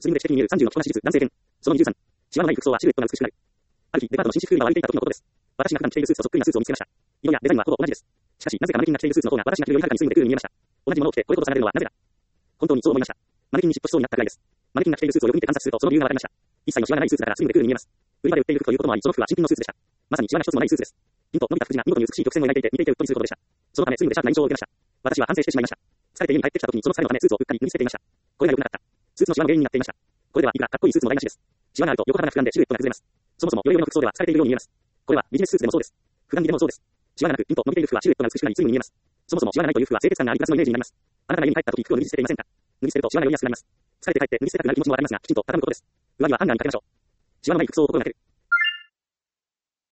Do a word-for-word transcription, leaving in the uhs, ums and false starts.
スイングで指摘に見えるさんじゅうの着こなし術、男性編。そのにじゅうさん。シワのない服装はシルエットが美しくなる。ある日、デパートの紳士服売り場を歩いていた時のことです。私が普段着ているスーツとそっくりなスーツを見つけました。色やデザインはほぼ同じです。しかし、なぜかマネキンが着ているスーツの方が私が着るよりはるかにスイングでクールに見えました。同じものを着てこれほど差が出るのはなぜだ。本当にそう思いました。マネキンに嫉妬しそうになったくらいです。マネキンが着ているスーツをよく見て観察するとその理由がわかりました。一切のシワがないスーツだからスイングでクールに見えます。売り場で売っている服ということもあり、その服は新品のスーツでした。まさにシワが一つもないスーツです。ピンと伸びた服地が見事に美しい曲線を描いていて、見ていてうっとりすることでした。そのためスイングでシャープな印象を受けました。私は反省してしまいました。疲れて家に帰ってきた時にその疲れのためスーツをうっかり脱ぎ捨てていました。これが良くなかった。スーツのシワの原因になっていました。これではいくらかっこいいスーツも台無しです。シワがあると横幅が膨らんでシルエットが崩れます。そもそもヨレヨレの服装では疲れているように見えます。これはビジネススーツでもそうです。普段着でもそうです。シワがなくピンと伸びている服はシルエットが美しくなりスイングに見えます。そもそもシワがないという服は清潔感がありプラスのイメージになります。あなたが家に帰った時服を脱ぎ捨てていませんか。脱ぎ捨てるとシワが寄りやすくなります。疲れて帰って脱ぎ捨てたくなる気持ちもわかりますが、きちんと畳むことです。上着はハンガーにかけましょう。シワのない服装を心がける。